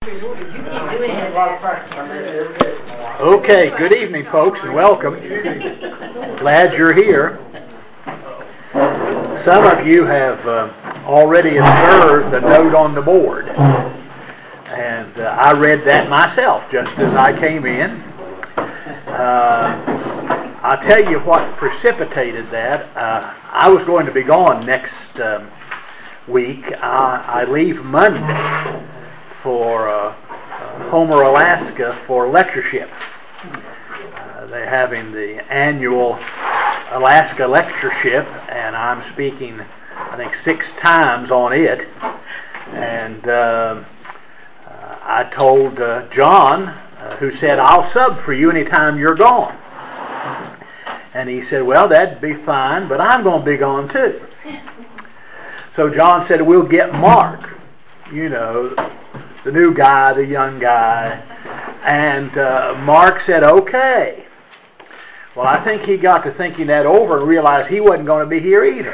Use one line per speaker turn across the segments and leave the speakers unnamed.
Okay, good evening, folks, and welcome. Glad you're here. Some of you have already observed the note on the board, and I read that myself just as I came in. I'll tell you what precipitated that. I was going to be gone next week. I leave Monday for Homer, Alaska for lectureship. They're having the annual Alaska lectureship, and I'm speaking, I think, 6 times on it. And I told John, who said, "I'll sub for you anytime you're gone." And he said, "Well, that'd be fine, but I'm going to be gone too." So John said, "We'll get Mark, you know, the new guy, the young guy." And Mark said, "Okay." Well, I think he got to thinking that over and realized he wasn't going to be here either.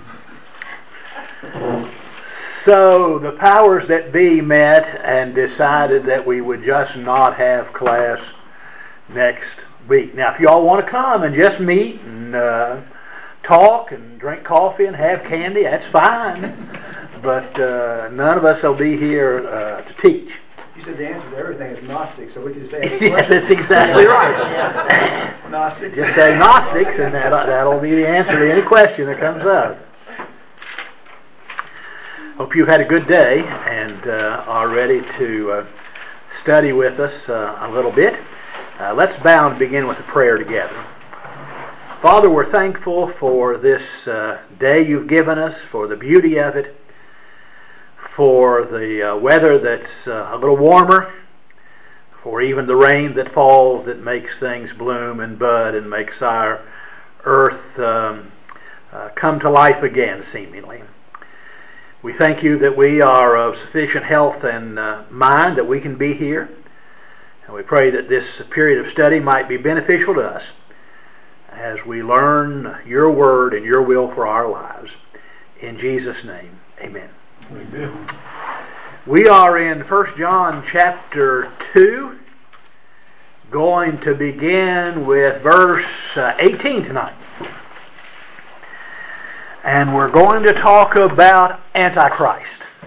So the powers that be met and decided that we would just not have class next week. Now, if you all want to come and just meet and talk and drink coffee and have candy, that's fine. But none of us will be here to teach.
You said the answer to everything is Gnostic, so we could just say...
Yes, that's exactly right.
Gnostic.
Just say Gnostics, and that'll be the answer to any question that comes up. Hope you've had a good day and are ready to study with us a little bit. Let's bow and begin with a prayer together. Father, we're thankful for this day you've given us, for the beauty of it, for the weather that's a little warmer, for even the rain that falls that makes things bloom and bud and makes our earth come to life again, seemingly. We thank you that we are of sufficient health and mind that we can be here, and we pray that this period of study might be beneficial to us as we learn your word and your will for our lives. In Jesus' name, amen.
Amen.
We are in 1 John chapter 2, going to begin with verse 18 tonight. And we're going to talk about Antichrist.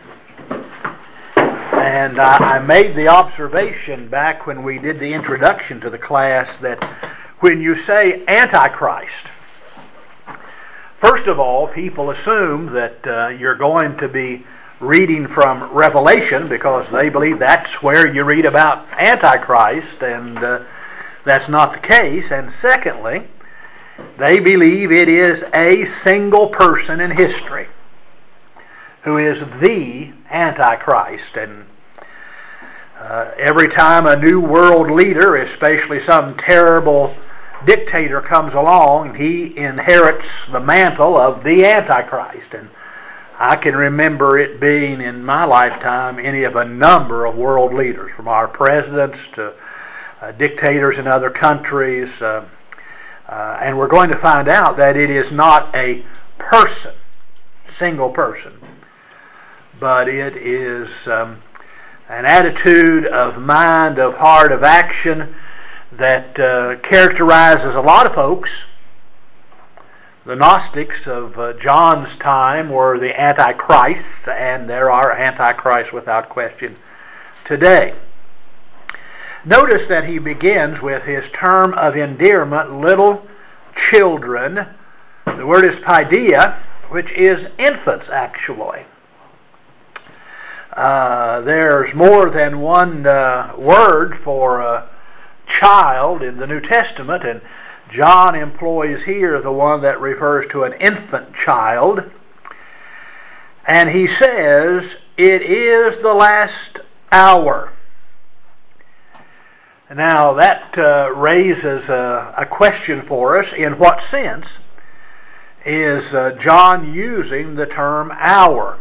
And I made the observation back when we did the introduction to the class that when you say Antichrist, first of all, people assume that you're going to be reading from Revelation because they believe that's where you read about Antichrist, and that's not the case. And secondly, they believe it is a single person in history who is the Antichrist. And every time a new world leader, especially some terrible dictator, comes along, he inherits the mantle of the Antichrist. And I can remember it being in my lifetime any of a number of world leaders, from our presidents to dictators in other countries. And we're going to find out that it is not a person, single person, but it is an attitude of mind, of heart, of action that characterizes a lot of folks. The Gnostics of John's time were the Antichrists, and there are Antichrists without question today. Notice that he begins with his term of endearment, little children. The word is paideia, which is infants, actually. There's more than one word for a child in the New Testament, and John employs here the one that refers to an infant child. And he says, it is the last hour. Now that raises a question for us. In what sense is John using the term hour?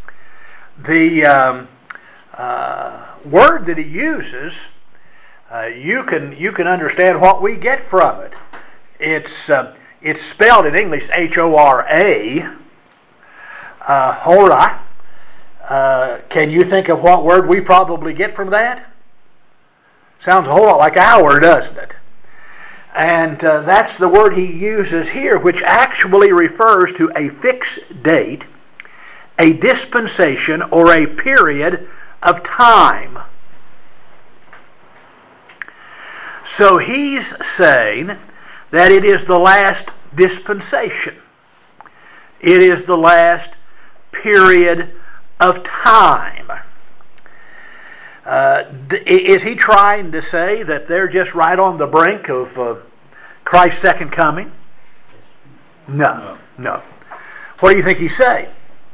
The word that he uses, you can understand what we get from it. It's spelled in English Hora. Hora Can you think of what word we probably get from that? Sounds a whole lot like our, doesn't it? And that's the word he uses here, which actually refers to a fixed date, a dispensation, or a period of time. So he's saying that it is the last dispensation. It is the last period of time. Is he trying to say that they're just right on the brink of Christ's second coming? No. What do you think he's saying?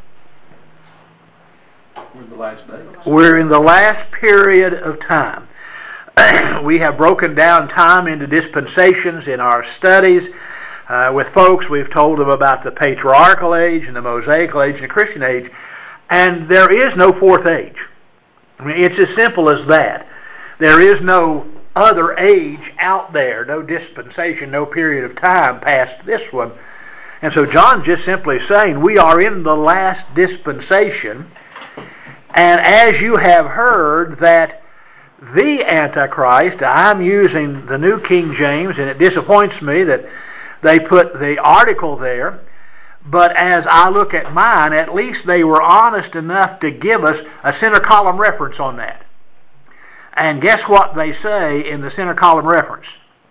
We're in the last days.
We're in the last period of time. We have broken down time into dispensations in our studies. With folks, we've told them about the patriarchal age and the Mosaical age and the Christian age, and there is no fourth age. I mean, it's as simple as that. There is no other age out there, no dispensation, no period of time past this one. And so John's just simply saying we are in the last dispensation, and as you have heard that the Antichrist, I'm using the New King James, and it disappoints me that they put the article there, but as I look at mine, at least they were honest enough to give us a center column reference on that. And guess what they say in the center column reference?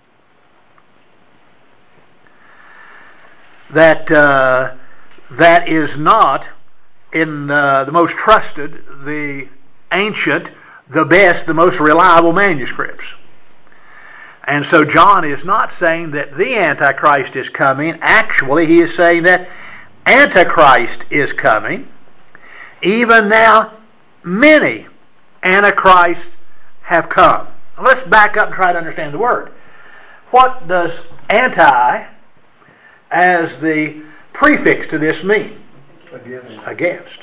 That that is not in the most trusted, the ancient, the best, the most reliable manuscripts. And so John is not saying that the Antichrist is coming. Actually, he is saying that Antichrist is coming. Even now, many Antichrists have come. Let's back up and try to understand the word. What does anti, as the prefix to this, mean? Against.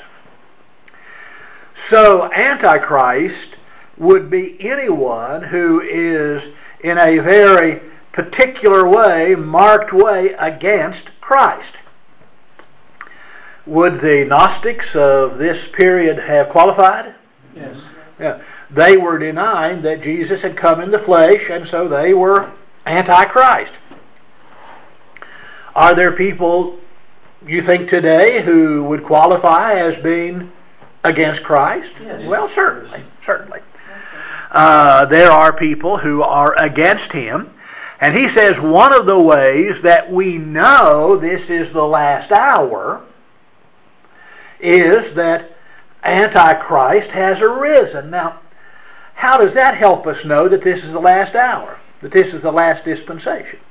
So, Antichrist would be anyone who is in a very particular way, marked way, against Christ. Would the Gnostics of this period have qualified?
Yes.
Yeah. They were denying that Jesus had come in the flesh, and so they were anti-Christ. Are there people, you think, today who would qualify as being against Christ?
Yes.
Well, certainly. There are people who are against Him, and he says one of the ways that we know this is the last hour is that Antichrist has arisen. Now, how does that help us know that this is the last hour, that this is the last dispensation?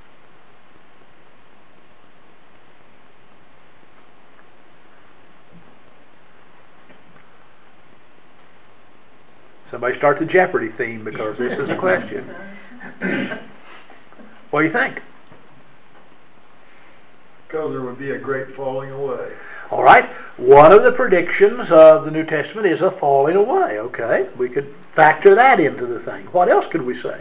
Somebody start the Jeopardy theme because this is a question. What do you think?
Because there would be a great falling away.
All right. One of the predictions of the New Testament is a falling away. Okay. We could factor that into the thing. What else could we say?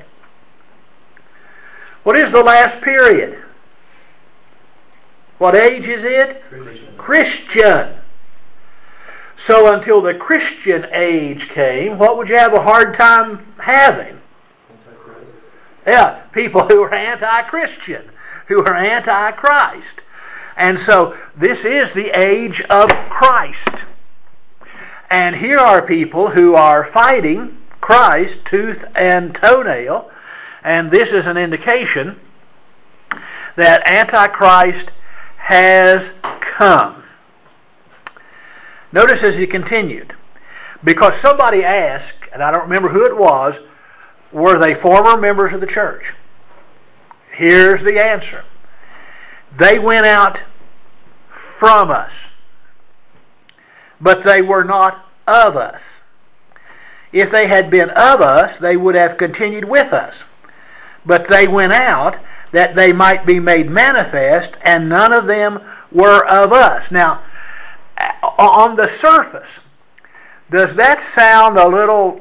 What is the last period? What age is it? Christian. So until the Christian age came, what would you have a hard time having? Yeah, people who are anti-Christian, who are anti-Christ. And so this is the age of Christ. And here are people who are fighting Christ tooth and toenail, and this is an indication that Antichrist has come. Notice as he continued, because somebody asked, and I don't remember who it was, were they former members of the church? Here's the answer. They went out from us, but they were not of us. If they had been of us, they would have continued with us. But they went out that they might be made manifest, and none of them were of us. Now, on the surface, does that sound a little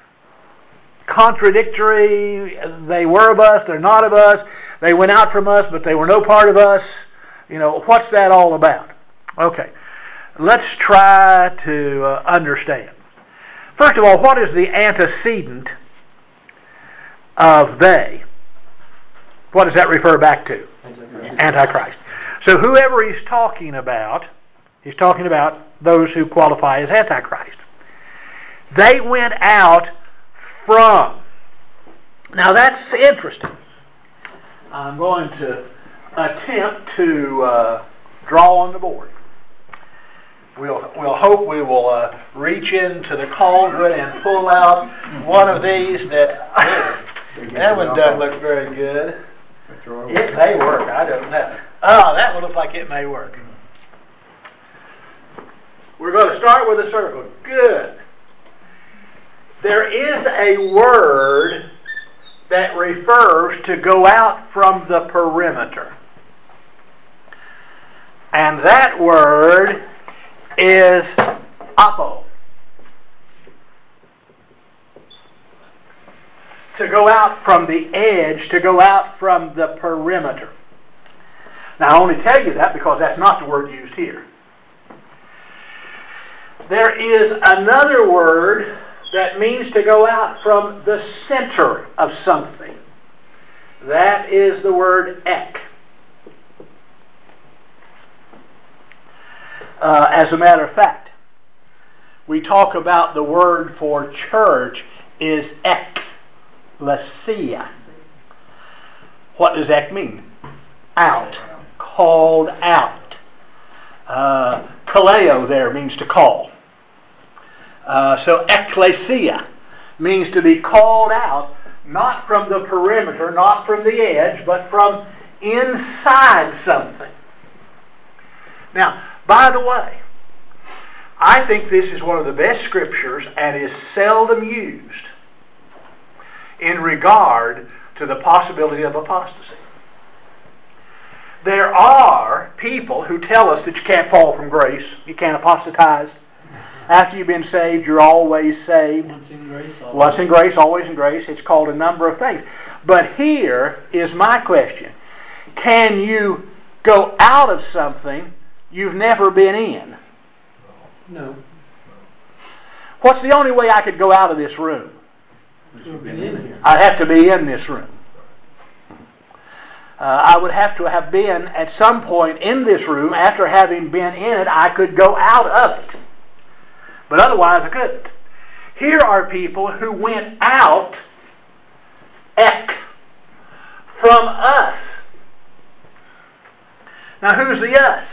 contradictory? They were of us, they're not of us. They went out from us, but they were no part of us. You know, what's that all about? Okay. let's try to understand. First of all, what is the antecedent of they? What does that refer back to? Antichrist. So whoever he's talking about those who qualify as Antichrist. They went out from. Now that's interesting. I'm going to attempt to draw on the board. We'll hope we will reach into the cauldron and pull out one of these that one doesn't look very good. It may work, I don't know. Oh, that one looks like it may work. We're going to start with a circle. Good. There is a word that refers to go out from the perimeter. And that word is apo. To go out from the edge, to go out from the perimeter. Now I only tell you that because that's not the word used here. There is another word that means to go out from the center of something. That is the word ek. As a matter of fact, we talk about the word for church is ekklesia. What does ek mean? Out. Called out. Kaleo there means to call. So ekklesia means to be called out, not from the perimeter, not from the edge, but from inside something. Now, by the way, I think this is one of the best scriptures and is seldom used in regard to the possibility of apostasy. There are people who tell us that you can't fall from grace, you can't apostatize. After you've been saved, you're always saved.
Once in grace,
always in grace. It's called a number of things. But here is my question. Can you go out of something you've never been in?
No.
What's the only way I could go out of this room?
You've been in here.
I'd have to be in this room. I would have to have been at some point in this room. After having been in it, I could go out of it. But otherwise I couldn't. Here are people who went out from us. Now who's the us?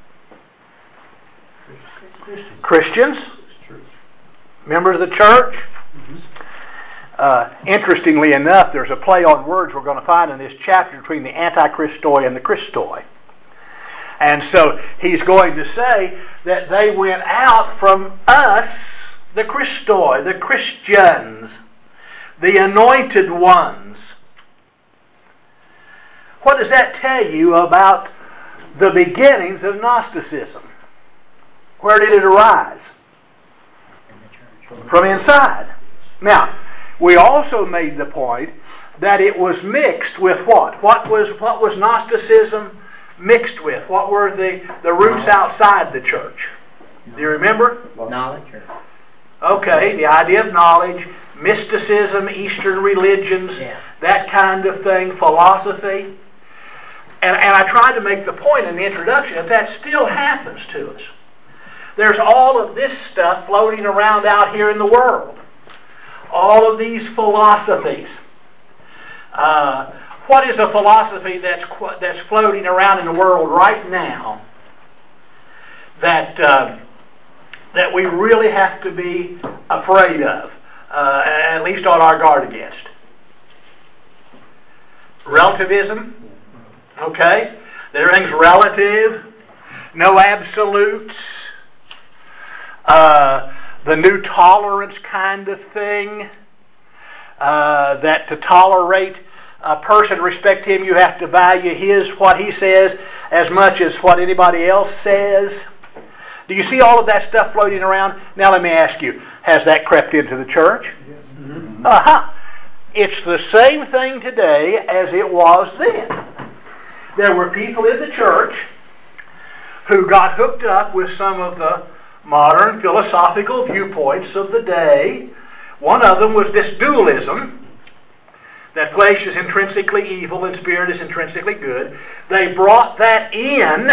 Christians. Members of the church. Interestingly enough, there's a play on words we're going to find in this chapter between the Antichristoi and the Christoi. And so he's going to say that they went out from us, the Christoi, the Christians, the anointed ones. What does that tell you about the beginnings of Gnosticism? Where did it arise? From inside. Now, we also made the point that it was mixed with what? What was Gnosticism mixed with? What were the roots outside the church? Do you remember?
Knowledge.
Okay, the idea of knowledge, mysticism, Eastern religions, that kind of thing, philosophy. And I tried to make the point in the introduction that still happens to us. There's all of this stuff floating around out here in the world. All of these philosophies. What is a philosophy that's floating around in the world right now that we really have to be afraid of, at least on our guard against? Relativism. Okay? Everything's relative. No absolutes. The new tolerance kind of thing. That to tolerate a person, respect him, you have to value what he says as much as what anybody else says. Do you see all of that stuff floating around? Now let me ask you, has that crept into the church?
Yes.
Uh-huh. It's the same thing today as it was then. There were people in the church who got hooked up with some of the modern philosophical viewpoints of the day. One of them was this dualism, that flesh is intrinsically evil and spirit is intrinsically good. They brought that in,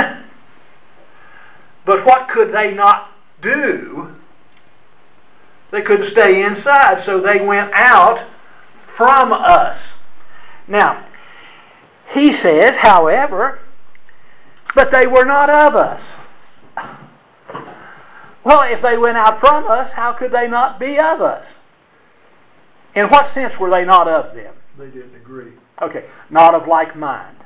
but what could they not do? They couldn't stay inside, so they went out from us. Now, he says, however, but they were not of us. Well, if they went out from us, how could they not be of us? In what sense were they not of them?
They didn't agree.
Okay, not of like mind.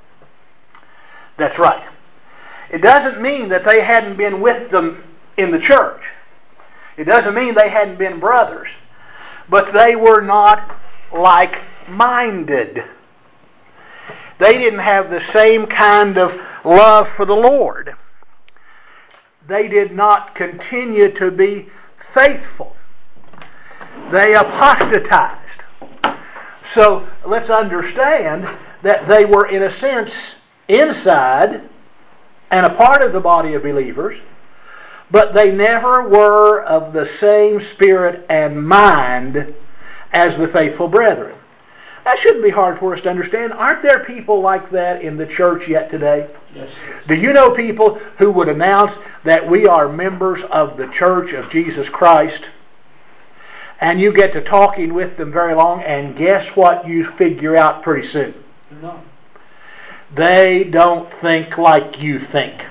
That's right. It doesn't mean that they hadn't been with them in the church. It doesn't mean they hadn't been brothers. But they were not like-minded. They didn't have the same kind of love for the Lord. They did not continue to be faithful. They apostatized. So let's understand that they were, in a sense, inside and a part of the body of believers, but they never were of the same spirit and mind as the faithful brethren. That shouldn't be hard for us to understand. Aren't there people like that in the church yet today?
Yes.
Do you know people who would announce that we are members of the Church of Jesus Christ? And you get to talking with them very long, and guess what you figure out pretty soon?
No.
They don't think like you think.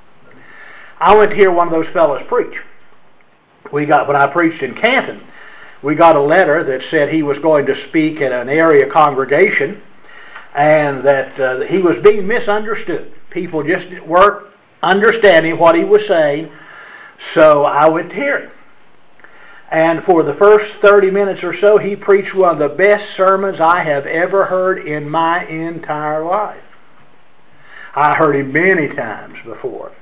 I went to hear one of those fellows preach. When I preached in Canton, we got a letter that said he was going to speak at an area congregation, and that he was being misunderstood. People just weren't understanding what he was saying, so I went to hear him. And for the first 30 minutes or so, he preached one of the best sermons I have ever heard in my entire life. I heard him many times before,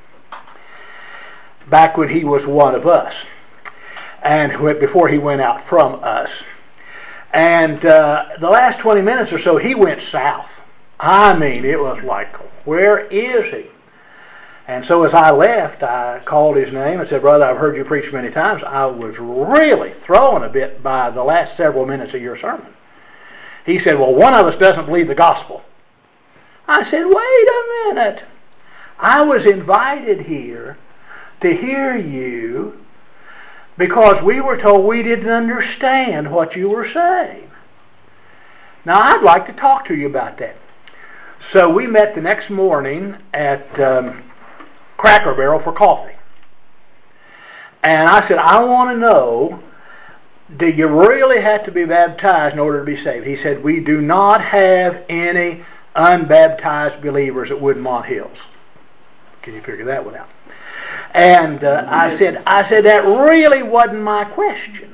back when he was one of us, and before he went out from us. And the last 20 minutes or so, he went south. I mean, it was like, where is he? And so as I left, I called his name and said, "Brother, I've heard you preach many times. I was really thrown a bit by the last several minutes of your sermon." He said, "Well, one of us doesn't believe the gospel." I said, "Wait a minute. I was invited here to hear you because we were told we didn't understand what you were saying. Now, I'd like to talk to you about that." So we met the next morning at Cracker Barrel for coffee. And I said, "I want to know, do you really have to be baptized in order to be saved?" He said, "We do not have any unbaptized believers at Woodmont Hills." Can you figure that one out? And I said, "That really wasn't my question."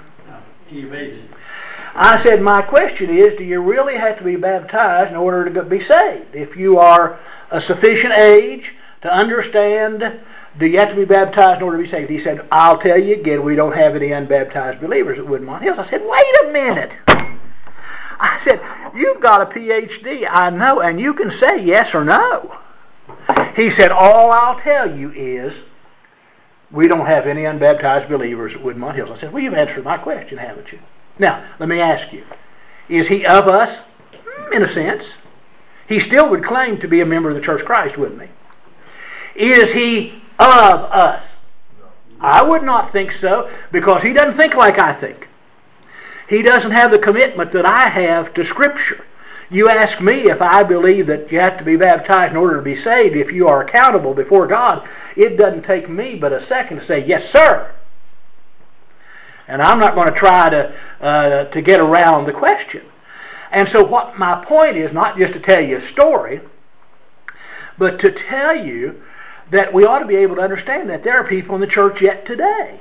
I said, "My question is, do you really have to be baptized in order to be saved? If you are a sufficient age to understand, do you have to be baptized in order to be saved?" He said, "I'll tell you again, we don't have any unbaptized believers at Woodmont Hills." I said, "Wait a minute." I said, "You've got a PhD, I know, and you can say yes or no." He said, "All I'll tell you is, we don't have any unbaptized believers at Woodmont Hills." I said, "Well, you've answered my question, haven't you? Now, let me ask you, is he of us? In a sense. He still would claim to be a member of the Church of Christ, wouldn't he? Is he of us? I would not think so, because he doesn't think like I think. He doesn't have the commitment that I have to Scripture. You ask me if I believe that you have to be baptized in order to be saved, if you are accountable before God, it doesn't take me but a second to say, "Yes, sir." And I'm not going to try to get around the question. And so what my point is, not just to tell you a story, but to tell you that we ought to be able to understand that there are people in the church yet today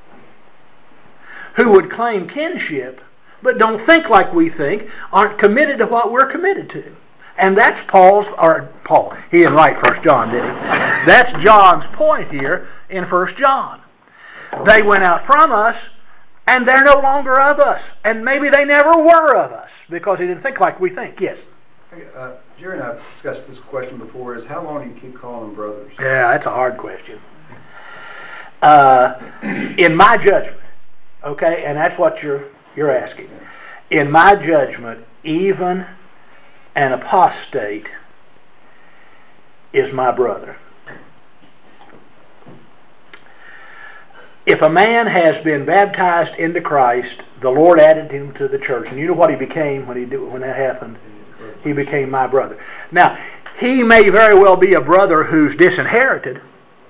who would claim kinship, but don't think like we think, aren't committed to what we're committed to. And that's Paul, he didn't write 1 John, did he? That's John's point here in 1 John. They went out from us, and they're no longer of us. And maybe they never were of us, because they didn't think like we think. Yes?
Jerry and I have discussed this question before, is how long do you keep calling them brothers?
Yeah, that's a hard question. In my judgment, okay, and that's what you're asking. In my judgment, even an apostate is my brother. If a man has been baptized into Christ, the Lord added him to the church, and you know what he became when that happened? He became my brother. Now, he may very well be a brother who's disinherited.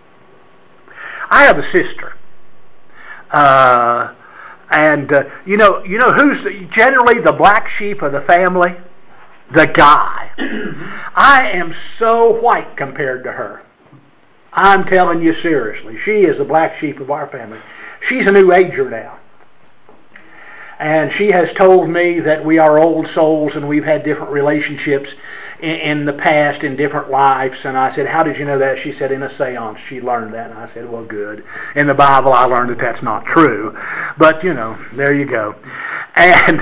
I have a sister, and you know who's generally the black sheep of the family? The guy. I am so white compared to her. I'm telling you seriously. She is the black sheep of our family. She's a new ager now. And she has told me that we are old souls and we've had different relationships in the past, in different lives. And I said, how did you know that? She said, in a seance she learned that. And I said, well, good. In the Bible I learned that that's not true. But, you know, there you go. And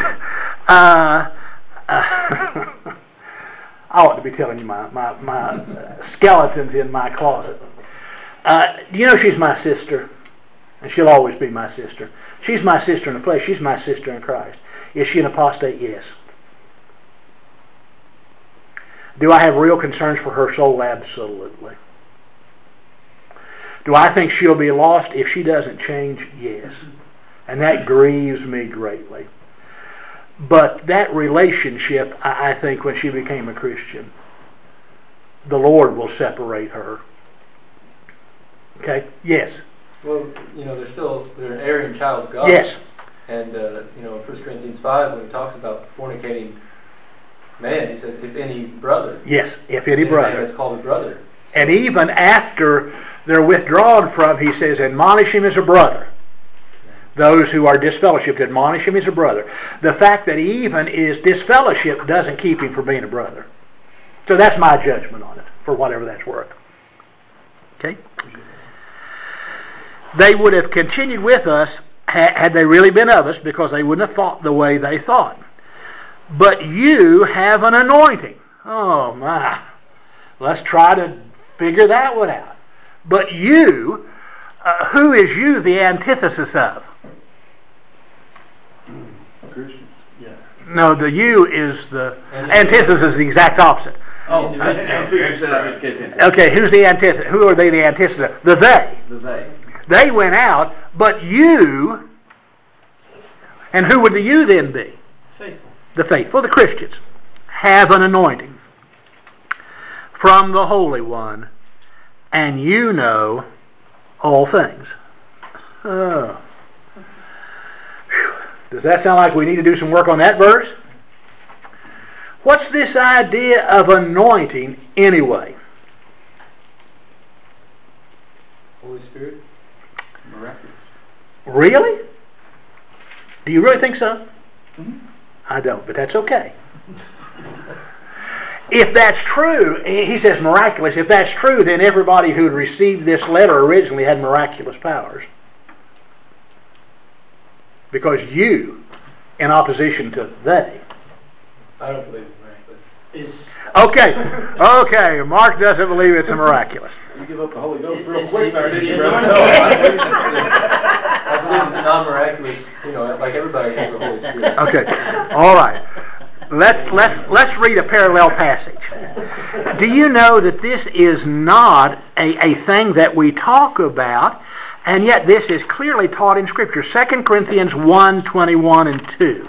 I ought to be telling you my skeletons in my closet. You know she's my sister, and she'll always be my sister. She's my sister in the flesh. She's my sister in Christ. Is she an apostate? Yes. Do I have real concerns for her soul? Absolutely. Do I think she'll be lost if she doesn't change? Yes. And that grieves me greatly. But that relationship, I think, when she became a Christian, the Lord will separate her. Okay? Yes.
Well, you know, they're an Aryan child of God.
Yes.
And, you know, in 1 Corinthians 5, when he talks about fornicating man, he says, if any brother.
Yes, if any brother.
That's called a brother.
And even after they're withdrawn from, he says, admonish him as a brother. Those who are disfellowshipped, admonish him as a brother. The fact that he even is disfellowshipped doesn't keep him from being a brother. So that's my judgment on it, for whatever that's worth. Okay? They would have continued with us had they really been of us, because they wouldn't have thought the way they thought. But you have an anointing. Oh my. Let's try to figure that one out. But you, who is you the antithesis of?
Christians. Yeah.
No, the you is the antithesis is the exact opposite.
Oh,
okay, who's the antithesis? Who are they the antithesis of? The they.
The they.
They went out, but you, and who would the you then be?
Faithful.
The faithful, the Christians, have an anointing from the Holy One, and you know all things. Oh. Does that sound like we need to do some work on that verse? What's this idea of anointing anyway?
Holy Spirit?
Miraculous.
Really? Do you really think so?
Mm-hmm.
I don't, but that's okay. If that's true, he says miraculous, if that's true, then everybody who had received this letter originally had miraculous powers. Because you, in opposition to they.
I don't believe it's miraculous.
Okay, Mark doesn't believe it's a miraculous.
You give up the Holy Ghost real quick there, didn't you,
No,
brother?
I believe it's a non-miraculous, you know, like everybody has the Holy Spirit.
Okay, all right. Let's read a parallel passage. Do you know that this is not a thing that we talk about, and yet this is clearly taught in Scripture? 2 Corinthians 1, 21 and 2.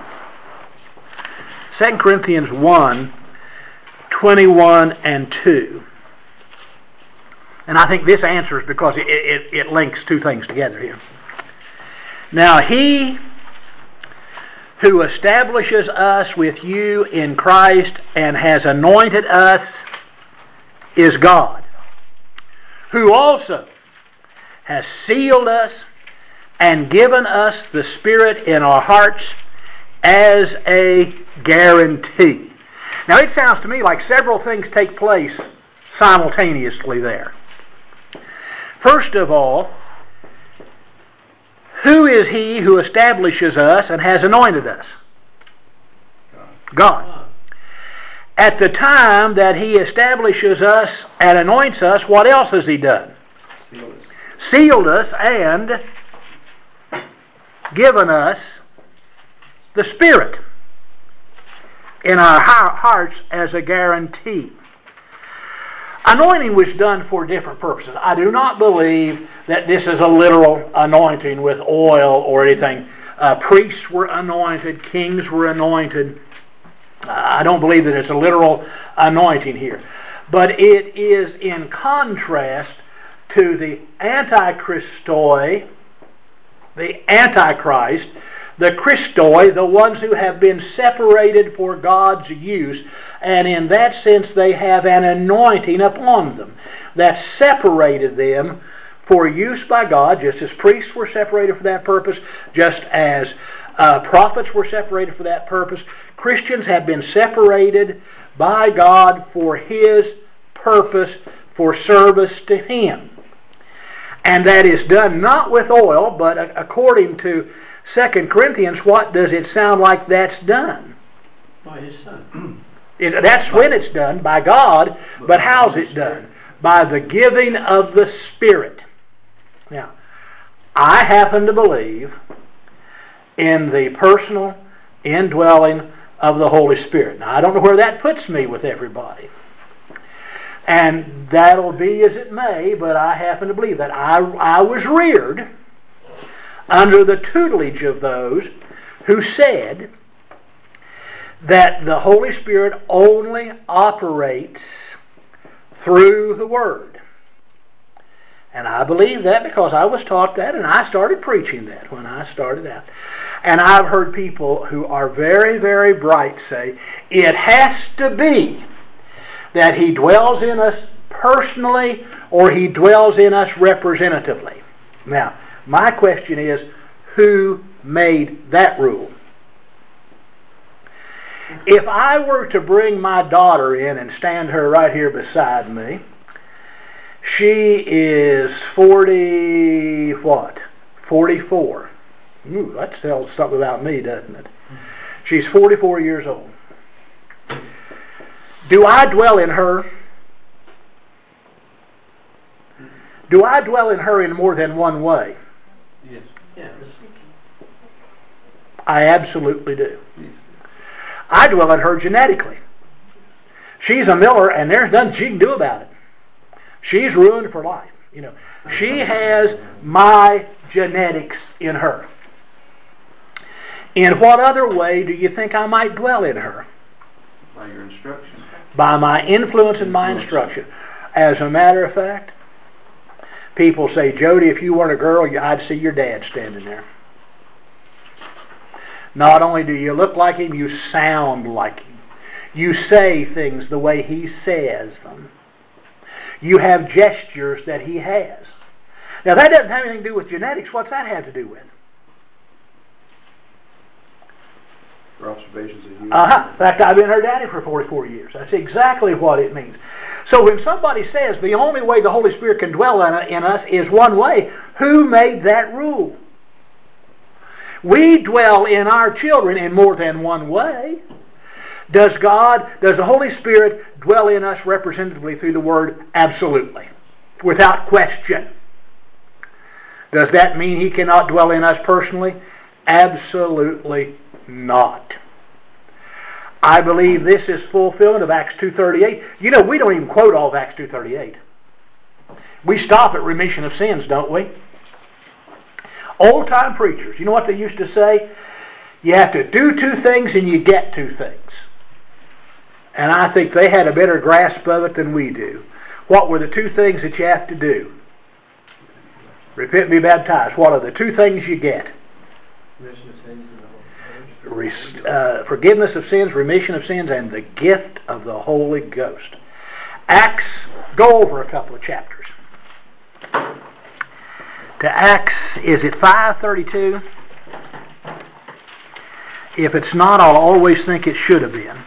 2 Corinthians 1, 21 and 2. And I think this answers because it links two things together here. Now, he who establishes us with you in Christ and has anointed us is God, who also has sealed us and given us the Spirit in our hearts as a guarantee. Now, it sounds to me like several things take place simultaneously there. First of all, who is he who establishes us and has anointed us? God. At the time that He establishes us and anoints us, what else has He done? Sealed us and given us the Spirit in our hearts as a guarantee. Anointing was done for different purposes. I do not believe that this is a literal anointing with oil or anything. Priests were anointed, kings were anointed. I don't believe that it's a literal anointing here. But it is in contrast to the Antichristoi, the Antichrist, the Christoi, the ones who have been separated for God's use, and in that sense they have an anointing upon them that separated them for use by God, just as priests were separated for that purpose, just as prophets were separated for that purpose. Christians have been separated by God for His purpose, for service to Him. And that is done not with oil, but according to 2 Corinthians, what does it sound like that's done?
By His Son.
That's when it's done, by God, but how's it done? By the giving of the Spirit. Now, I happen to believe in the personal indwelling of the Holy Spirit. Now, I don't know where that puts me with everybody. And that'll be as it may, but I happen to believe that. I was reared under the tutelage of those who said that the Holy Spirit only operates through the Word. And I believe that because I was taught that, and I started preaching that when I started out. And I've heard people who are very, very bright say, it has to be that He dwells in us personally or He dwells in us representatively. Now, my question is, who made that rule? If I were to bring my daughter in and stand her right here beside me, she is 44. Ooh, that tells something about me, doesn't it? She's 44 years old. Do I dwell in her? Do I dwell in her in more than one way?
Yes. Yes.
I absolutely do. I dwell in her genetically. She's a Miller, and there's nothing she can do about it. She's ruined for life. You know, she has my genetics in her. In what other way do you think I might dwell in her?
By your instruction.
By my influence and my instruction. As a matter of fact, people say, Jody, if you weren't a girl, I'd see your dad standing there. Not only do you look like him, you sound like him. You say things the way he says them. You have gestures that he has. Now that doesn't have anything to do with genetics. What's that have to do with?
For observations of you.
In fact, I've been her daddy for 44 years. That's exactly what it means. So when somebody says the only way the Holy Spirit can dwell in us is one way, who made that rule? We dwell in our children in more than one way. Does the Holy Spirit dwell in us representatively through the Word? Absolutely. Without question. Does that mean He cannot dwell in us personally? Absolutely not. I believe this is fulfillment of Acts 2:38. You know, we don't even quote all of Acts 2:38. We stop at remission of sins, don't we? Old-time preachers, you know what they used to say? You have to do two things and you get two things. And I think they had a better grasp of it than we do. What were the two things that you have to do? Repent and be baptized. What are the two things you get?
Remission of sins and
forgiveness of sins, remission of sins, and the gift of the Holy Ghost. Acts, go over a couple of chapters. To Acts, is it 5:32? If it's not, I'll always think it should have been.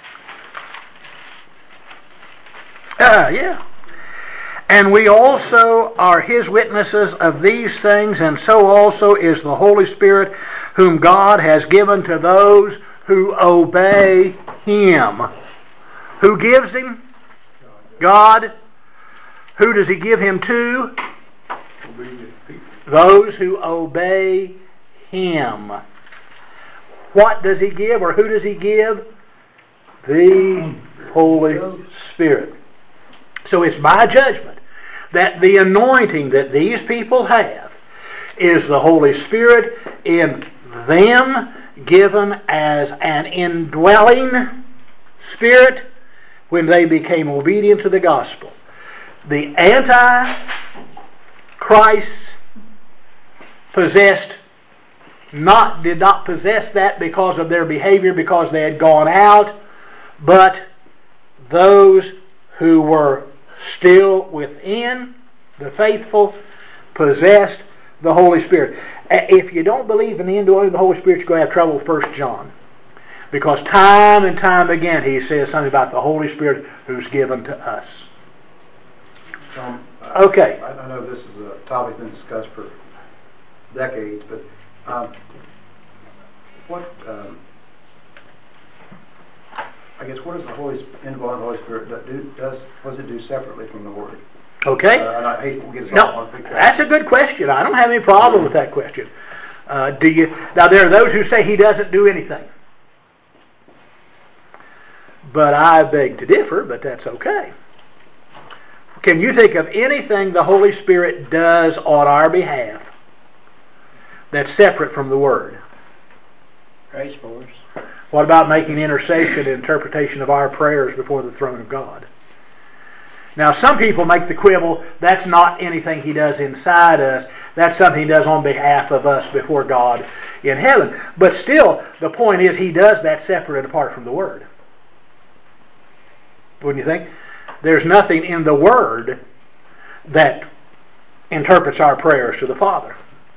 Yeah. And we also are His witnesses of these things, and so also is the Holy Spirit, whom God has given to those who obey Him. Who gives him? God. Who does he give him to?
Obedient people.
Those who obey him. What does he give, or who does he give? The Holy Spirit. So it's my judgment that the anointing that these people have is the Holy Spirit in them, given as an indwelling spirit when they became obedient to the gospel. The Antichrist did not possess that because of their behavior, because they had gone out, but those who were still within, the faithful, possessed the Holy Spirit. If you don't believe in the indwelling of the Holy Spirit, you're going to have trouble with 1 John. Because time and time again he says something about the Holy Spirit who's given to us. Okay.
I know this is a topic that's been discussed for decades, but what does the indwelling Holy Spirit do? What does it do separately from the Word?
Okay.
And I hate to get us
No,
off on a big
that's a good question. I don't have any problem with that question. Now there are those who say he doesn't do anything. But I beg to differ, but that's okay. Can you think of anything the Holy Spirit does on our behalf that's separate from the Word?
Praise for us.
What about making intercession and interpretation of our prayers before the throne of God? Now some people make the quibble, that's not anything he does inside us, that's something he does on behalf of us before God in heaven. But still, the point is he does that separate and apart from the Word. Wouldn't you think? There's nothing in the Word that interprets our prayers to the Father.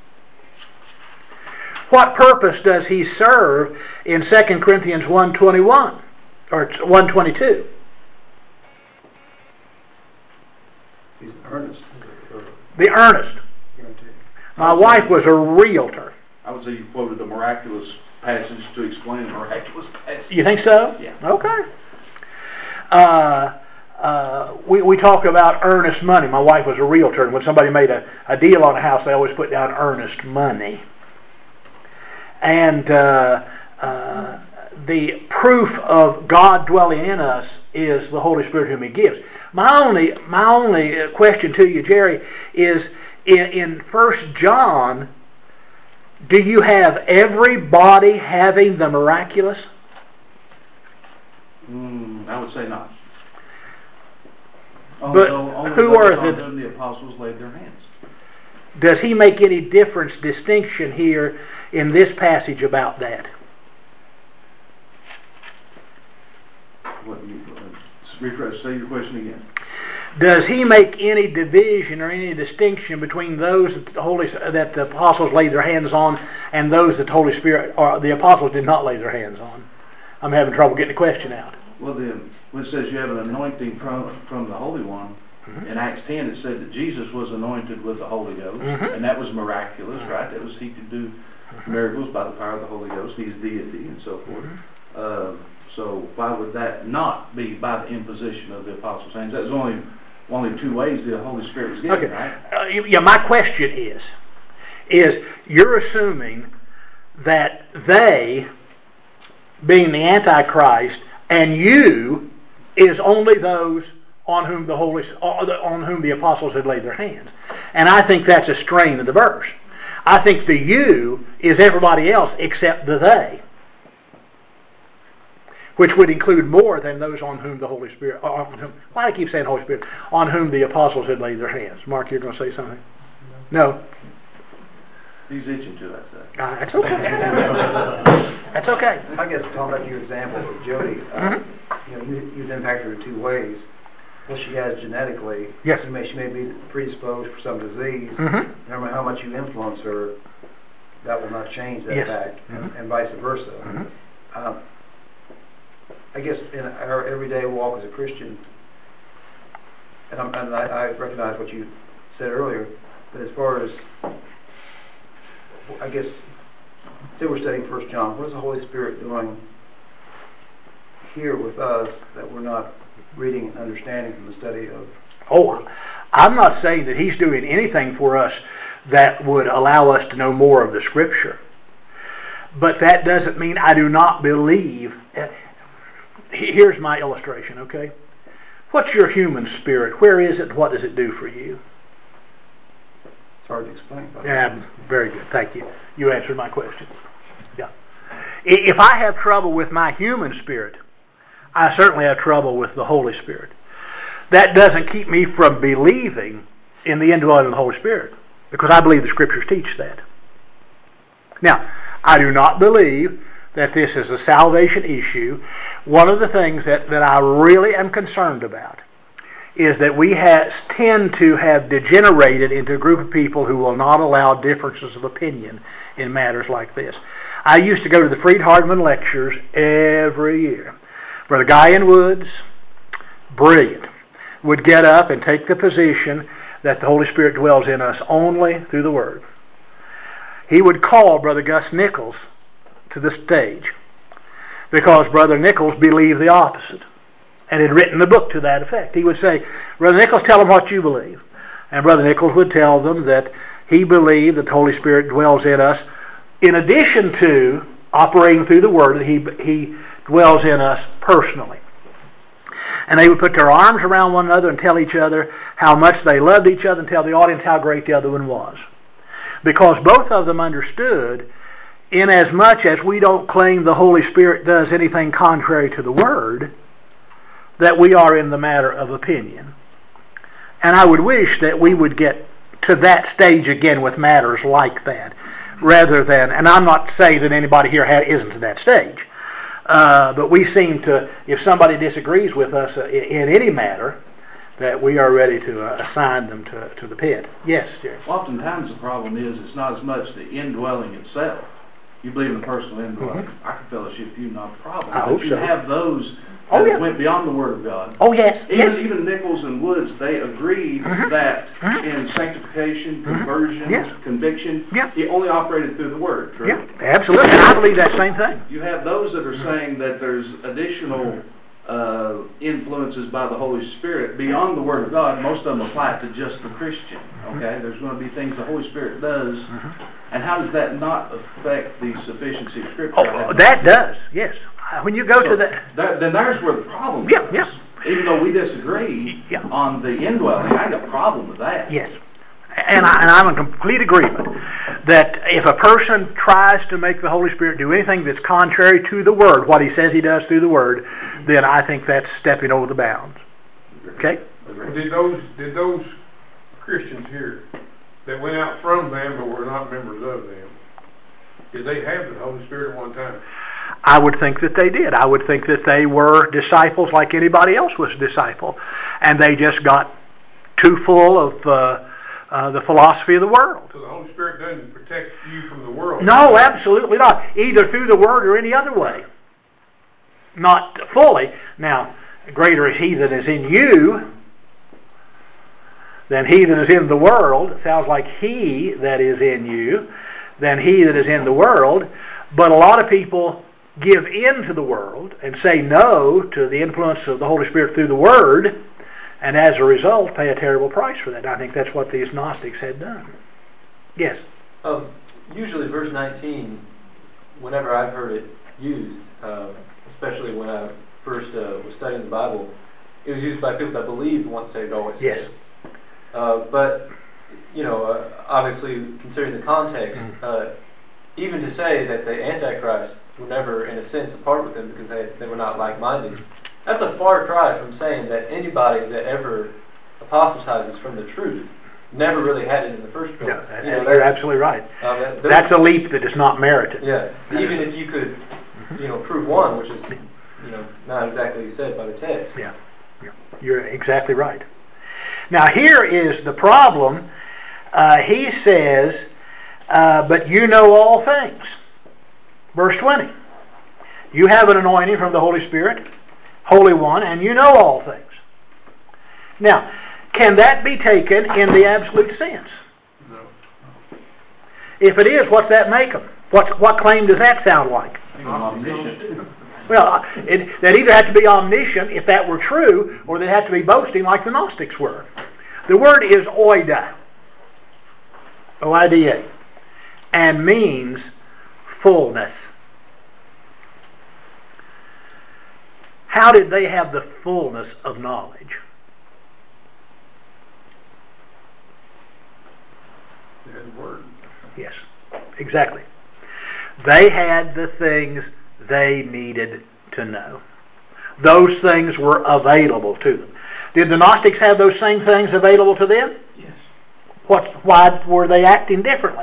What purpose does he serve in 2 Corinthians 1:21 or 1:22?
He's earnest.
The earnest. My wife was a realtor.
I would say you quoted a miraculous passage to explain a miraculous passage.
You think so?
Yeah.
Okay. We talk about earnest money. My wife was a realtor, and when somebody made a deal on a house, they always put down earnest money. And the proof of God dwelling in us is the Holy Spirit whom He gives. My only question to you, Jerry, is in 1 John, do you have everybody having the miraculous?
I would say not.
But
only
who are
the apostles laid their hands.
Does he make any difference, distinction here in this passage about that?
Say your question again.
Does he make any division or any distinction between those that the apostles laid their hands on and those that the Holy Spirit or the apostles did not lay their hands on? I'm having trouble getting the question out.
Well, when it says you have an anointing from the Holy One, in Acts 10 it said that Jesus was anointed with the Holy Ghost, and that was miraculous, right? That was he could do miracles by the power of the Holy Ghost. He's deity and so forth. So why would that not be by the imposition of the apostles' hands? That's only two ways the Holy Spirit was given, right?
Yeah, my question is you're assuming that they, being the Antichrist, and you is only those on whom the apostles had laid their hands. And I think that's a strain of the verse. I think the you is everybody else except the they, which would include more than those on whom the Holy Spirit, why do I keep saying Holy Spirit, on whom the apostles had laid their hands. Mark, you're going to say something? No?
He's itching to that.
That's okay. That's okay.
I guess talking about your example with Jody, you've impacted her in two ways. What she has genetically,
yes.
She may be predisposed for some disease. No matter how much you influence her, that will not change that fact, and vice versa. I guess in our everyday walk as a Christian, and I recognize what you said earlier, but as far as, I guess, say we're studying 1 John, what is the Holy Spirit doing here with us that we're not reading and understanding from the study of?
Oh, I'm not saying that he's doing anything for us that would allow us to know more of the Scripture. But that doesn't mean I do not believe. Here's my illustration, okay? What's your human spirit? Where is it? What does it do for you?
It's hard to explain.
Yeah, very good. Thank you. You answered my question. Yeah. If I have trouble with my human spirit, I certainly have trouble with the Holy Spirit. That doesn't keep me from believing in the indwelling of the Holy Spirit, because I believe the Scriptures teach that. Now, I do not believe that this is a salvation issue. One of the things that I really am concerned about is that we tend to have degenerated into a group of people who will not allow differences of opinion in matters like this. I used to go to the Freed-Hardeman lectures every year. Brother Guy in Woods, brilliant, would get up and take the position that the Holy Spirit dwells in us only through the Word. He would call Brother Gus Nichols to the stage because Brother Nichols believed the opposite and had written a book to that effect. He would say, Brother Nichols, tell them what you believe. And Brother Nichols would tell them that he believed that the Holy Spirit dwells in us in addition to operating through the Word, that he dwells in us personally. And they would put their arms around one another and tell each other how much they loved each other and tell the audience how great the other one was. Because both of them understood, inasmuch as we don't claim the Holy Spirit does anything contrary to the Word, that we are in the matter of opinion. And I would wish that we would get to that stage again with matters like that, rather than, and I'm not saying that anybody here isn't to that stage, but we seem to, if somebody disagrees with us in any matter, that we are ready to assign them to the pit. Yes, Jerry?
Oftentimes the problem is it's not as much the indwelling itself. You believe in personal indwelling.
Mm-hmm.
I can fellowship you, not a problem.
I
but
hope
you
so.
have those that went beyond the Word of God.
Oh, yes.
Even Nichols and Woods, they agreed
Mm-hmm.
that
Mm-hmm.
in sanctification,
Mm-hmm.
conversion,
Yes.
conviction,
Yeah.
he only operated through the Word, true?
Yeah, absolutely. And I believe that same thing.
You have those that are saying that there's additional influences by the Holy Spirit beyond the Word of God. Most of them apply to just the Christian. Okay, there's going to be things the Holy Spirit does, and how does that not affect the sufficiency of Scripture?
Oh, that does, yes. When you go to that...
Then there's where the problem
Yeah,
is.
yeah.
Even though we disagree
Yeah.
on the indwelling, I have a problem with that.
Yes. And I'm in complete agreement that if a person tries to make the Holy Spirit do anything that's contrary to the Word, what he says he does through the Word, then I think that's stepping over the bounds. Okay?
Did those Christians here that went out from them but were not members of them, did they have the Holy Spirit at one time?
I would think that they did. I would think that they were disciples like anybody else was a disciple. And they just got too full of the philosophy of the world.
So the Holy Spirit doesn't protect you from the world?
No, absolutely not. Either through the Word or any other way. Not fully. Now, greater is He that is in you than he that is in the world. It sounds like He that is in you than he that is in the world. But a lot of people give in to the world and say no to the influence of the Holy Spirit through the Word, and as a result pay a terrible price for that. I think that's what these Gnostics had done. Yes?
Usually verse 19, whenever I've heard it used, especially when I first was studying the Bible, it was used by people that believed once saved, always saved.
Yes.
But, obviously considering the context, even to say that the Antichrist were never, in a sense, apart with them because they were not like-minded, that's a far cry from saying that anybody that ever apostatizes from the truth never really had it in the first place.
Yeah, you're absolutely right. That's a leap that is not merited.
Yeah, even if you could, prove one, which is, not exactly said by the text.
Yeah, you're exactly right. Now here is the problem. He says, but you know all things. Verse 20. You have an anointing from the Holy Spirit, Holy One, and you know all things. Now, can that be taken in the absolute sense?
No.
If it is, what's that make them? What claim does that sound like?
Omniscient.
Well, they'd either have to be omniscient, if that were true, or they'd have to be boasting like the Gnostics were. The word is oida, O-I-D-A, and means fullness. How did they have the fullness of knowledge?
They had the Word.
Yes, exactly. They had the things they needed to know. Those things were available to them. Did the Gnostics have those same things available to them?
Yes.
Why were they acting differently?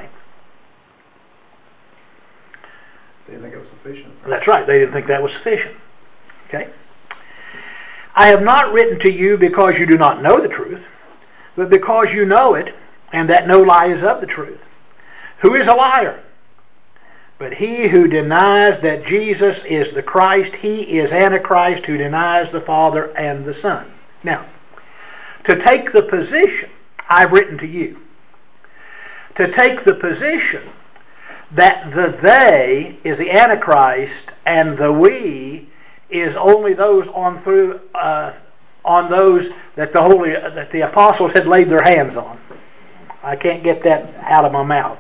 They didn't think it was sufficient.
That's right, they didn't think that was sufficient. Okay? I have not written to you because you do not know the truth, but because you know it, and that no lie is of the truth. Who is a liar? But he who denies that Jesus is the Christ, he is Antichrist who denies the Father and the Son. Now, to take the position, I've written to you, to take the position that the they is the Antichrist and the we is only those on those that the apostles had laid their hands on. I can't get that out of my mouth.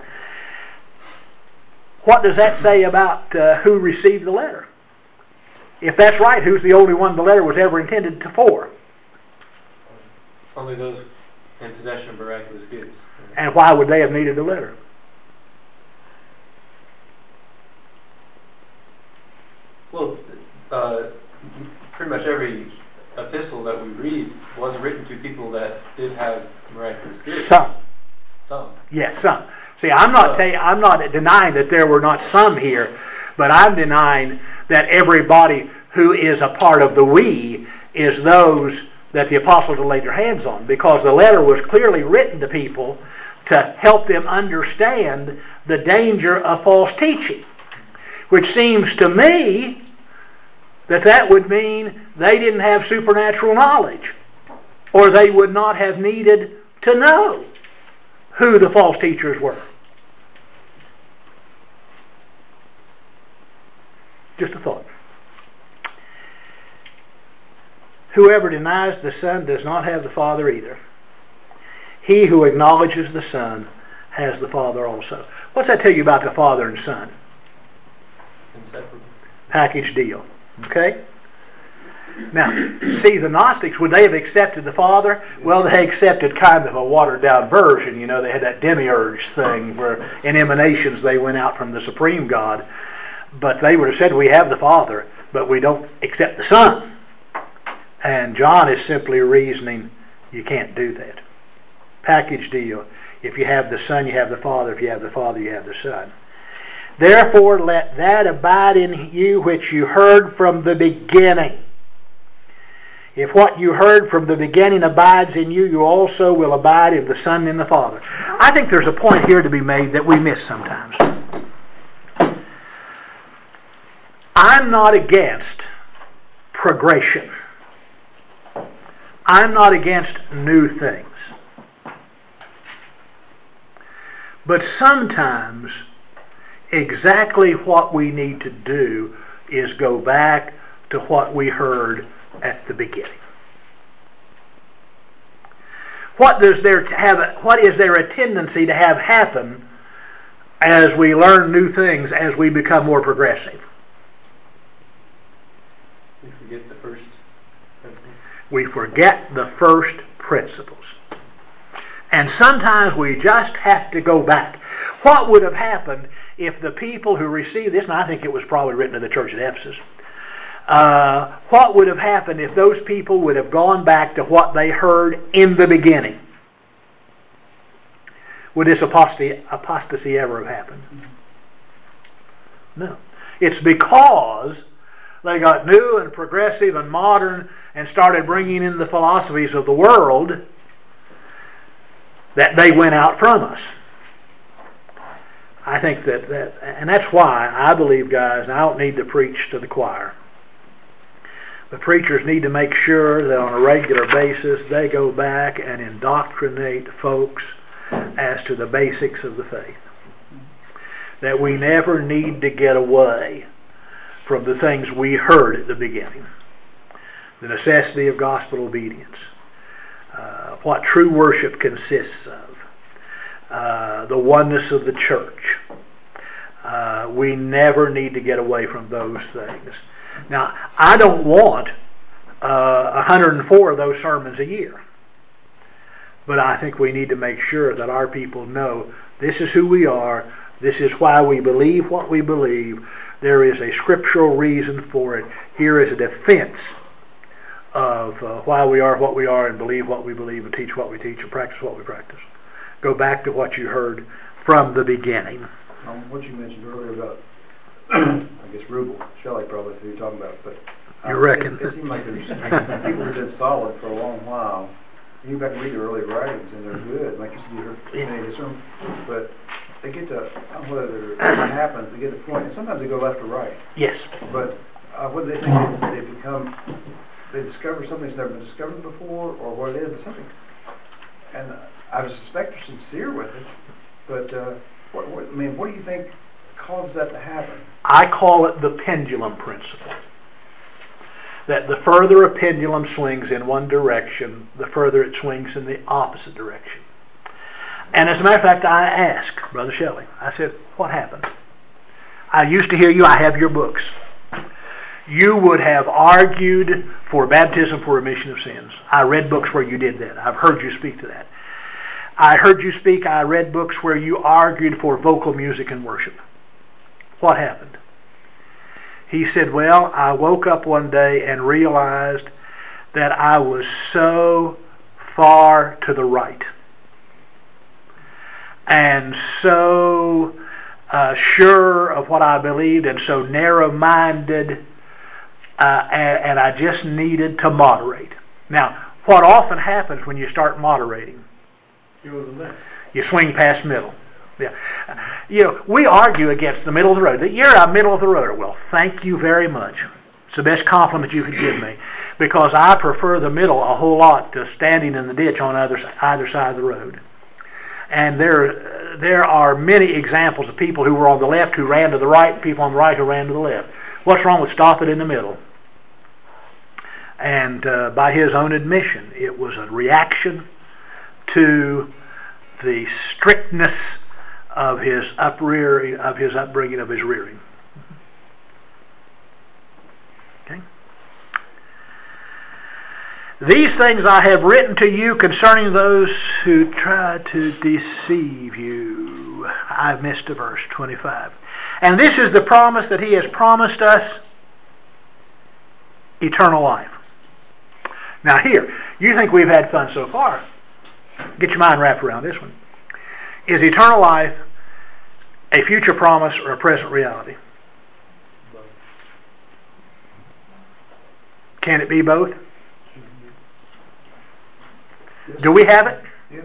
What does that say about who received the letter? If that's right, who's the only one the letter was ever intended for?
Only those in possession of miraculous gifts.
And why would they have needed the letter?
Well, pretty much every epistle that we read was written to people that did have miraculous gifts. Some.
Yes, some. See, I'm not denying that there were not some here, but I'm denying that everybody who is a part of the we is those that the apostles had laid their hands on, because the letter was clearly written to people to help them understand the danger of false teaching, which seems to me that would mean they didn't have supernatural knowledge, or they would not have needed to know who the false teachers were. Just a thought. Whoever denies the Son does not have the Father either. He who acknowledges the Son has the Father also. What's that tell you about the Father and Son?
Inseparable.
Package deal. Okay? Now, see, the Gnostics, would they have accepted the Father? Well, they accepted kind of a watered-down version. You know, they had that demiurge thing where in emanations they went out from the Supreme God. But they would have said, we have the Father, but we don't accept the Son. And John is simply reasoning, you can't do that. Package deal. If you have the Son, you have the Father. If you have the Father, you have the Son. Therefore, let that abide in you which you heard from the beginning. If what you heard from the beginning abides in you, you also will abide in the Son and the Father. I think there's a point here to be made that we miss sometimes. I'm not against progression. I'm not against new things. But sometimes exactly what we need to do is go back to what we heard at the beginning. What is there a tendency to have happen as we learn new things, as we become more progressive?
We forget the first principles.
We forget the first principles. And sometimes we just have to go back. What would have happened if the people who received this, and I think it was probably written to the church at Ephesus, what would have happened if those people would have gone back to what they heard in the beginning? Would this apostasy ever have happened? No. It's because they got new and progressive and modern and started bringing in the philosophies of the world that they went out from us. I think and that's why I believe, guys, and I don't need to preach to the choir, but preachers need to make sure that on a regular basis they go back and indoctrinate folks as to the basics of the faith. That we never need to get away from the things we heard at the beginning. The necessity of gospel obedience. What true worship consists of. The oneness of the church. We never need to get away from those things. Now, I don't want 104 of those sermons a year. But I think we need to make sure that our people know this is who we are, this is why we believe what we believe, there is a scriptural reason for it, here is a defense of why we are what we are and believe what we believe and teach what we teach and practice what we practice. Go back to what you heard from the beginning.
What you mentioned earlier about, I guess, Rubel, Shelley probably, who you're talking about, but
You reckon?
It seems like there's people who've been solid for a long while. You go back and read their early writings, and they're good. Like you said, you heard many of this, but they get to, I don't know whether what happens, they get to the point, and sometimes they go left or right.
Yes.
But whether they think they discover something that's never been discovered before, or what it is, but something. And I would suspect they're sincere with it, but what do you think causes that to happen?
I call it the pendulum principle. That the further a pendulum swings in one direction, the further it swings in the opposite direction. And as a matter of fact, I asked Brother Shelley, I said, what happened? I used to hear you, I have your books. You would have argued for baptism for remission of sins. I read books where you did that. I've heard you speak to that. I heard you speak, I read books where you argued for vocal music and worship. What happened? He said, well, I woke up one day and realized that I was so far to the right and so sure of what I believed and so narrow-minded and I just needed to moderate. Now, what often happens when you start moderating? You swing past middle. Yeah. You know, we argue against the middle of the road. You're a middle of the road. Well, thank you very much. It's the best compliment you could give me, because I prefer the middle a whole lot to standing in the ditch on either side of the road. And there are many examples of people who were on the left who ran to the right, and people on the right who ran to the left. What's wrong with stopping in the middle? And by his own admission, it was a reaction to the strictness of his upbringing, of his rearing. Okay. These things I have written to you concerning those who try to deceive you. I've missed a verse, 25. And this is the promise that he has promised us, eternal life. Now here, you think we've had fun so far. Get your mind wrapped around this one. Is eternal life a future promise or a present reality? Can it be both?
Yes.
Do we have it?
Yes.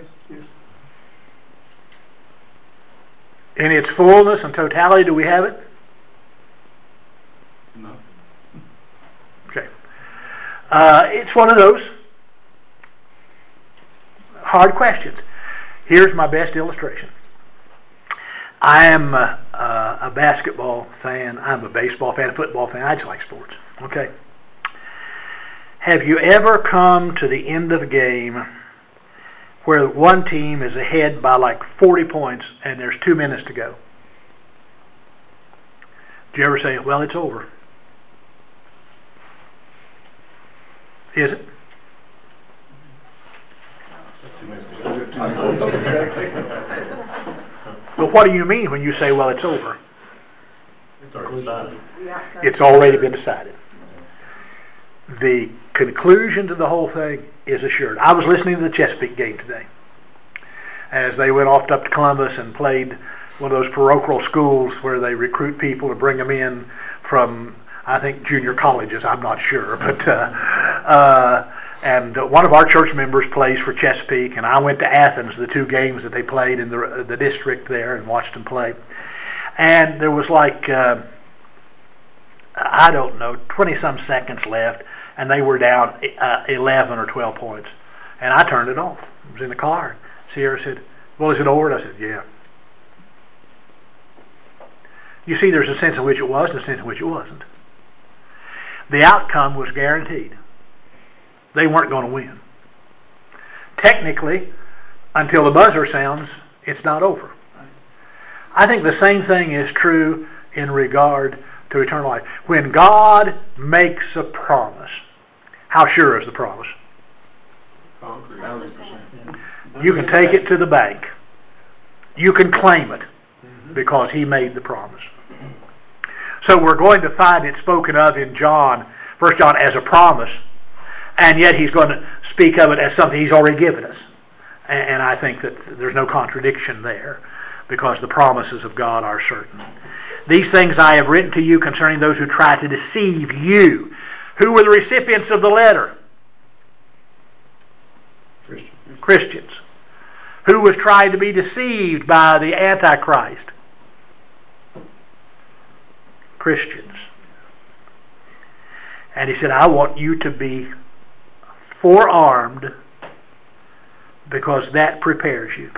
In its fullness and totality, do we have it?
No.
Okay. It's one of those hard questions. Here's my best illustration. I am a basketball fan. I'm a baseball fan, a football fan. I just like sports. Okay. Have you ever come to the end of a game where one team is ahead by like 40 points and there's 2 minutes to go? Do you ever say, well, it's over? Is it? But what do you mean when you say, well, it's over?
It's already decided.
It's already been decided. The conclusion to the whole thing is assured. I was listening to the Chesapeake game today as they went off up to Columbus and played one of those parochial schools where they recruit people to bring them in from, I think, junior colleges. I'm not sure, but and one of our church members plays for Chesapeake, and I went to Athens, the 2 games that they played in the district there, and watched them play. And there was like, I don't know, 20-some seconds left, and they were down 11 or 12 points. And I turned it off. I was in the car. Sierra said, well, is it over? And I said, yeah. You see, there's a sense in which it was and a sense in which it wasn't. the outcome was guaranteed. They weren't going to win. Technically, until the buzzer sounds, it's not over. I think the same thing is true in regard to eternal life. When God makes a promise, how sure is the promise?
Concrete.
1,000%.
You can take it to the bank. You can claim it because He made the promise. So we're going to find it spoken of in John, 1 John, as a promise, and yet He's going to speak of it as something He's already given us. And I think that there's no contradiction there, because the promises of God are certain. These things I have written to you concerning those who try to deceive you. Who were the recipients of the letter? Christians. Who was trying to be deceived by the Antichrist? Christians. And he said, I want you to be forearmed, because that prepares you.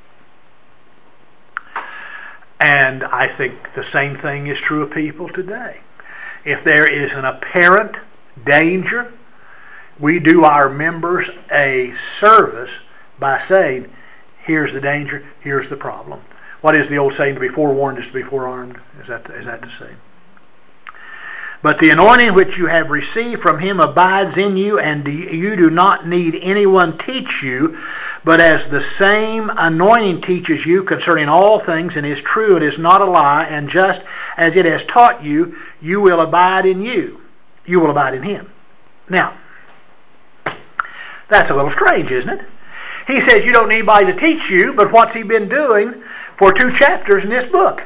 And I think the same thing is true of people today. If there is an apparent danger, we do our members a service by saying, here's the danger, here's the problem. What is the old saying? To be forewarned is to be forearmed. Is that the same? But the anointing which you have received from Him abides in you, and you do not need anyone teach you, but as the same anointing teaches you concerning all things, and is true and is not a lie, and just as it has taught you, you will abide in you. You will abide in Him. Now, that's a little strange, isn't it? He says you don't need anybody to teach you, but what's He been doing for 2 chapters in this book?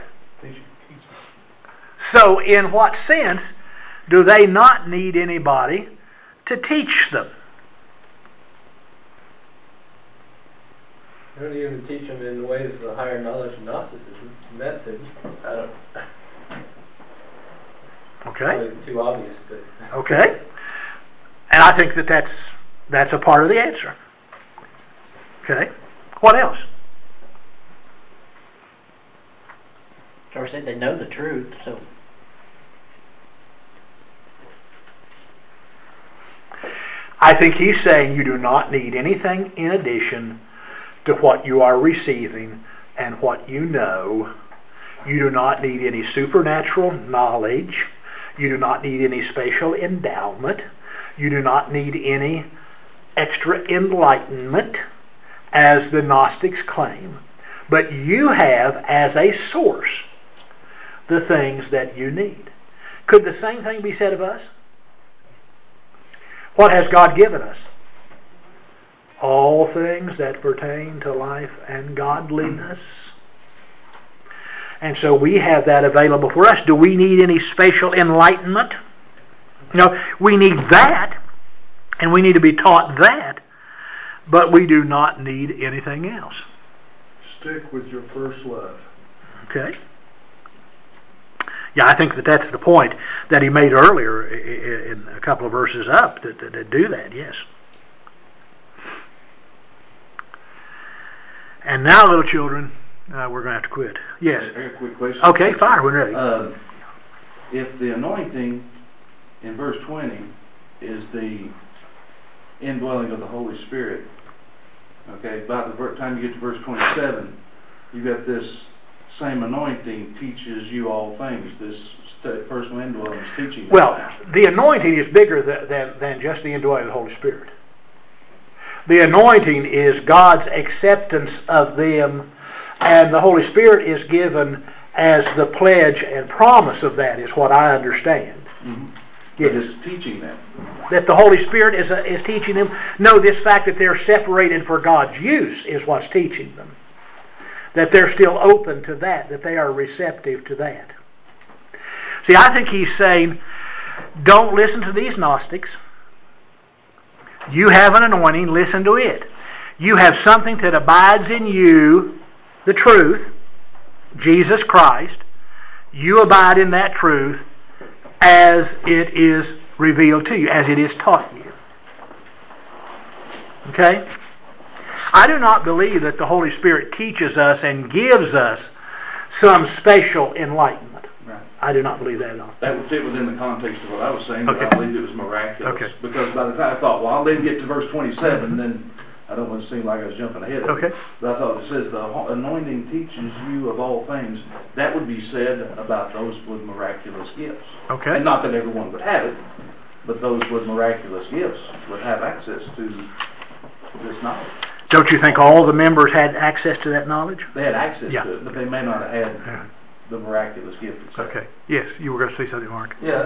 So in what sense do they not need anybody to teach them?
I don't even teach them in the ways of the higher knowledge of Gnosticism. In that sense, I don't.
Okay.
Probably too obvious, but.
Okay. And I think that's a part of the answer. Okay. What else?
George said they know the truth, so.
I think he's saying you do not need anything in addition to what you are receiving and what you know. You do not need any supernatural knowledge. You do not need any special endowment. You do not need any extra enlightenment, as the Gnostics claim. But you have, as a source, the things that you need. Could the same thing be said of us? What has God given us? All things that pertain to life and godliness. And so we have that available for us. Do we need any special enlightenment? No, we need that, and we need to be taught that, but we do not need anything else.
Stick with your first love.
Okay. Yeah, I think that's the point that he made earlier in a couple of verses up that do that, yes. And now, little children, we're going to have to quit. Yes.
A quick question.
Okay, fire when ready.
If the anointing in verse 20 is the indwelling of the Holy Spirit, okay, by the time you get to verse 27, you've got this same anointing teaches you all things. This personal indwelling is teaching.
Well, the anointing is bigger than just the indwelling of the Holy Spirit. The anointing is God's acceptance of them, and the Holy Spirit is given as the pledge and promise of that, is what I understand.
Mm-hmm.
Yes.
But it's teaching them.
That the Holy Spirit is teaching them. No, this fact that they're separated for God's use is what's teaching them. That they're still open to that they are receptive to that. See, I think he's saying, don't listen to these Gnostics. You have an anointing, listen to it. You have something that abides in you, the truth, Jesus Christ. You abide in that truth as it is revealed to you, as it is taught you. Okay? I do not believe that the Holy Spirit teaches us and gives us some special enlightenment.
Right.
I do not believe that at all.
That would fit within the context of what I was saying, but
Okay.
I believed it was miraculous.
Okay.
Because by the time I thought, well, I'll then get to verse 27, then I don't want to seem like I was jumping ahead of
Okay.
it. But I thought it says, the anointing teaches you of all things. That would be said about those with miraculous gifts.
Okay.
And not that everyone would have it, but those with miraculous gifts would have access to this knowledge.
Don't you think all the members had access to that knowledge?
They had access
Yeah.
to it, but they may not have had
Yeah.
the miraculous gift itself.
Okay. Yes, you were going to say something, Mark.
Yeah,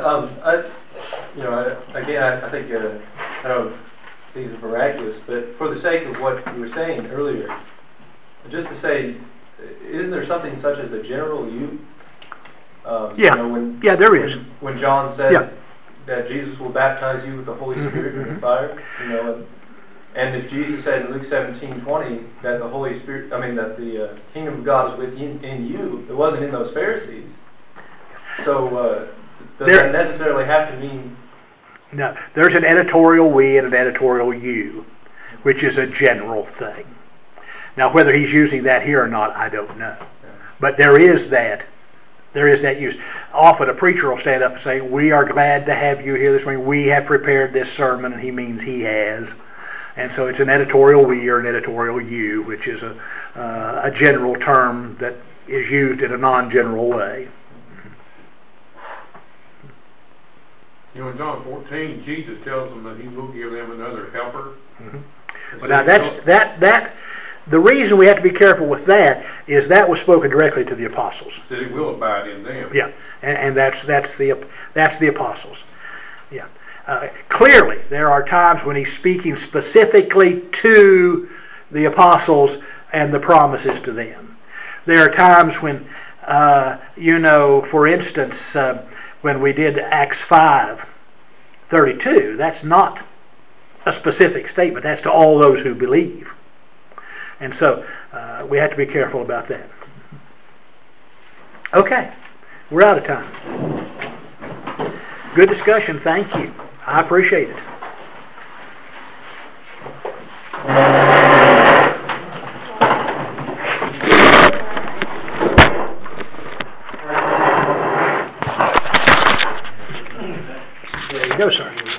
I think I don't think it's miraculous, but for the sake of what you were saying earlier, just to say, isn't there something such as a general you?
Yeah. Yeah, there is.
When John said
Yeah.
that Jesus will baptize you with the Holy Spirit and with fire, and if Jesus said in Luke 17:20 that the Holy Spirit, that the kingdom of God is in you, it wasn't in those Pharisees. So does that necessarily have to mean?
No, there's an editorial we and an editorial you, which is a general thing. Now, whether he's using that here or not, I don't know. But there is that use. Often a preacher will stand up and say, "We are glad to have you here this morning. We have prepared this sermon," and he means he has. And so it's an editorial we or an editorial you, which is a general term that is used in a non-general way.
In John 14, Jesus tells them that he will give them another helper.
Mm-hmm. Well, now the reason we have to be careful with that is that was spoken directly to the apostles.
That it will abide in them.
Yeah, and that's the apostles. Yeah. Clearly, there are times when he's speaking specifically to the apostles and the promises to them. There are times when, for instance, when we did Acts 5:32, that's not a specific statement. That's to all those who believe. And so we have to be careful about that. Okay, we're out of time. Good discussion. Thank you. I appreciate it. There you go, sir.